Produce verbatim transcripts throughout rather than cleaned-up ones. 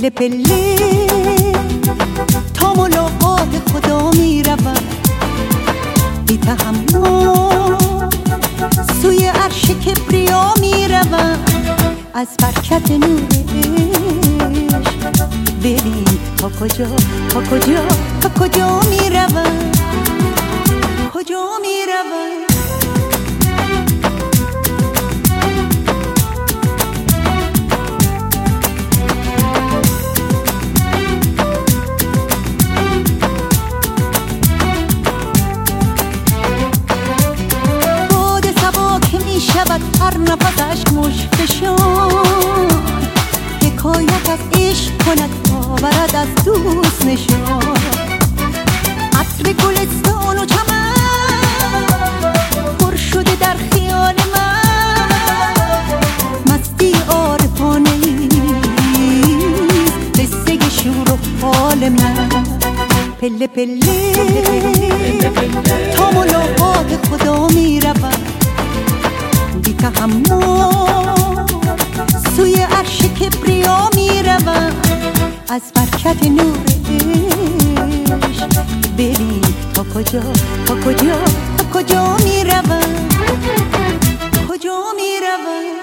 پله پله تا ملاقات خدا می روم، بی تحمل سوی عرش کبریا می روم. از برکت نور عشق ببین تا کجا تا کجا تا کجا می روم، کجا می روم. شود هر نفسش مشکشان، حکایت از عشق کند آورد از دوست نشان. عطر گلستان و چمن پر شده در خیال من، مستی عارفانه ایست قصه شور و حال من. پله پله تا ملاقات خدا می روم، بی تحمل سوی عرش کبریا می روم. از برکت نور عشق ببین تا کجا تا کجا تا کجا می روم، کجا می روم.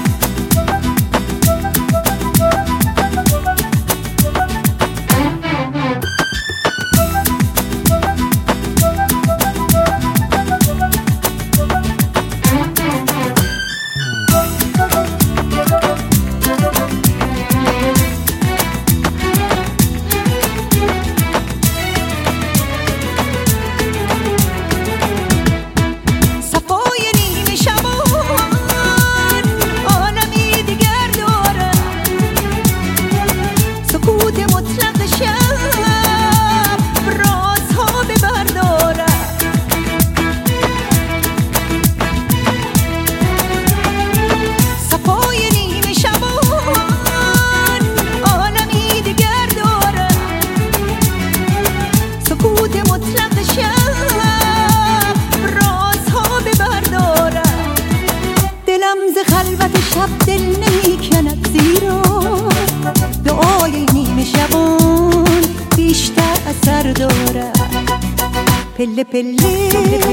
خلوت شب دل نمی کند، زیرا دعای نیمه شبان بیشتر اثر دارد. پله پله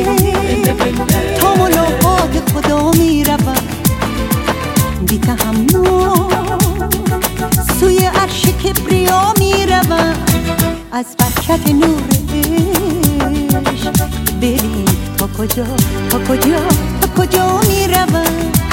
تا ملاقات خدا می روم، بی تحمل سوی عرش کبریا می روم. از برکت نور عشق ببین تا کجا تا کجا تا کجا می روم.